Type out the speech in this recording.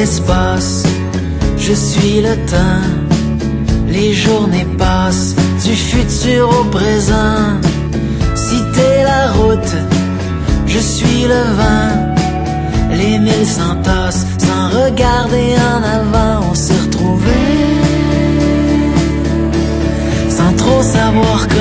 l'espace, je suis le temps. Les journées passent du futur au présent. Si t'es la route, je suis le vent. Les mille s'entassent sans regarder en avant. On s'est retrouvés sans trop savoir